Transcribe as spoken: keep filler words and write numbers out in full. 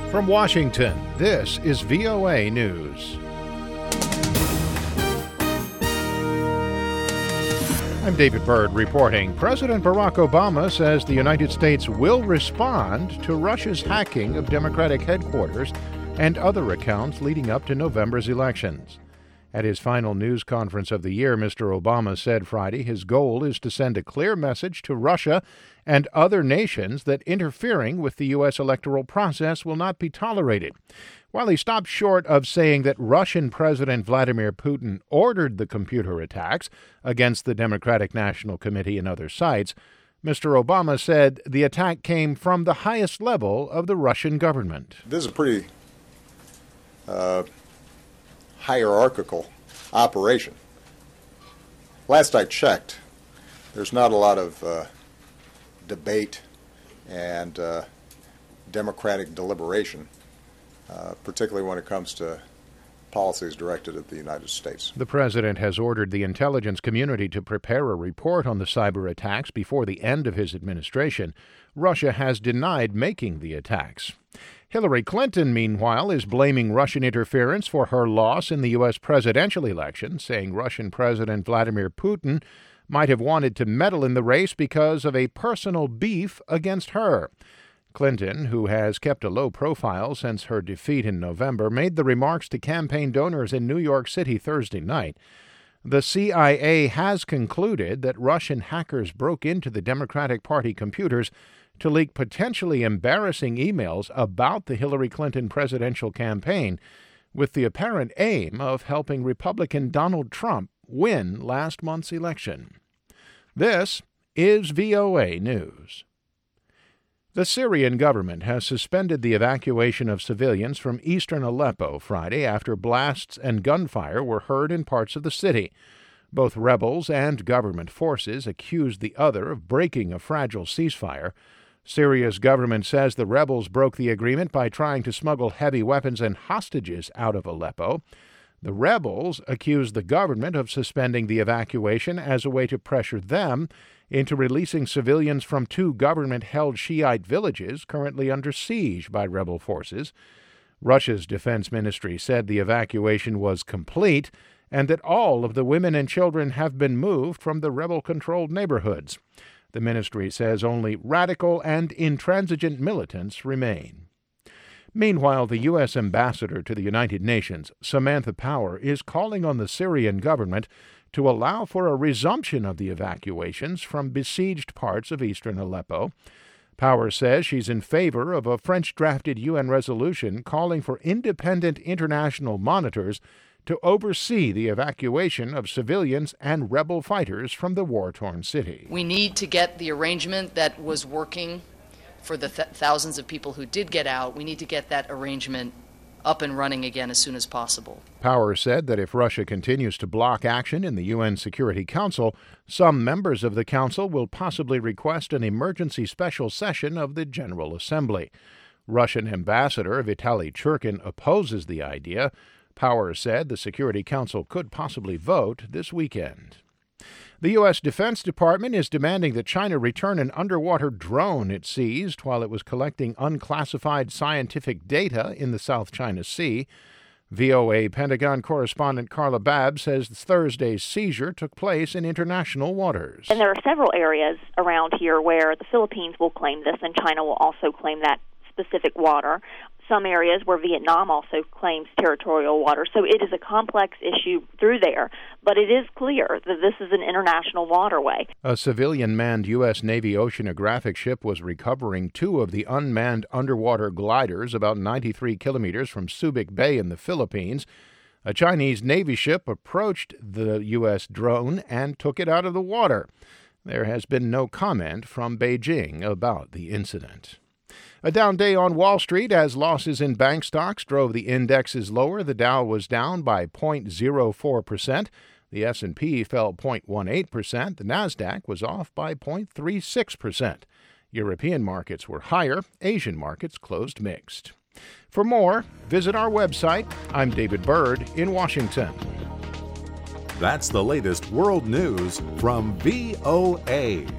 From Washington, this is V O A News. I'm David Byrd reporting. President Barack Obama says the United States will respond to Russia's hacking of Democratic headquarters and other accounts leading up to November's elections. At his final news conference of the year, Mister Obama said Friday his goal is to send a clear message to Russia and other nations that interfering with the U S electoral process will not be tolerated. While he stopped short of saying that Russian President Vladimir Putin ordered the computer attacks against the Democratic National Committee and other sites, Mister Obama said the attack came from the highest level of the Russian government. This is a pretty uh, hierarchical operation. Last I checked, there's not a lot of uh, debate and uh, democratic deliberation, uh, particularly when it comes to policies directed at the United States. The president has ordered the intelligence community to prepare a report on the cyber attacks before the end of his administration. Russia has denied making the attacks. Hillary Clinton, meanwhile, is blaming Russian interference for her loss in the U S presidential election, saying Russian President Vladimir Putin might have wanted to meddle in the race because of a personal beef against her. Clinton, who has kept a low profile since her defeat in November, made the remarks to campaign donors in New York City Thursday night. The C I A has concluded that Russian hackers broke into the Democratic Party computers to leak potentially embarrassing emails about the Hillary Clinton presidential campaign, with the apparent aim of helping Republican Donald Trump win last month's election. This is V O A News. The Syrian government has suspended the evacuation of civilians from eastern Aleppo Friday after blasts and gunfire were heard in parts of the city. Both rebels and government forces accused the other of breaking a fragile ceasefire. Syria's government says the rebels broke the agreement by trying to smuggle heavy weapons and hostages out of Aleppo. The rebels accused the government of suspending the evacuation as a way to pressure them into releasing civilians from two government-held Shiite villages currently under siege by rebel forces. Russia's defense ministry said the evacuation was complete and that all of the women and children have been moved from the rebel-controlled neighborhoods. The ministry says only radical and intransigent militants remain. Meanwhile, the U S ambassador to the United Nations, Samantha Power, is calling on the Syrian government to allow for a resumption of the evacuations from besieged parts of eastern Aleppo. Power says she's in favor of a French-drafted U N resolution calling for independent international monitors to oversee the evacuation of civilians and rebel fighters from the war-torn city. We need to get the arrangement that was working for the th- thousands of people who did get out. We need to get that arrangement up and running again as soon as possible. Power said that if Russia continues to block action in the U N Security Council, some members of the council will possibly request an emergency special session of the General Assembly. Russian Ambassador Vitaly Churkin opposes the idea. Power said the Security Council could possibly vote this weekend. The U S Defense Department is demanding that China return an underwater drone it seized while it was collecting unclassified scientific data in the South China Sea. V O A Pentagon correspondent Carla Babb says Thursday's seizure took place in international waters. And there are several areas around here where the Philippines will claim this and China will also claim that specific water. Some areas where Vietnam also claims territorial water. So it is a complex issue through there, but it is clear that this is an international waterway. A civilian-manned U S Navy oceanographic ship was recovering two of the unmanned underwater gliders about ninety-three kilometers from Subic Bay in the Philippines. A Chinese Navy ship approached the U S drone and took it out of the water. There has been no comment from Beijing about the incident. A down day on Wall Street as losses in bank stocks drove the indexes lower. The Dow was down by zero point zero four percent. The S and P fell zero point one eight percent. The Nasdaq was off by zero point three six percent. European markets were higher. Asian markets closed mixed. For more, visit our website. I'm David Byrd in Washington. That's the latest world news from V O A.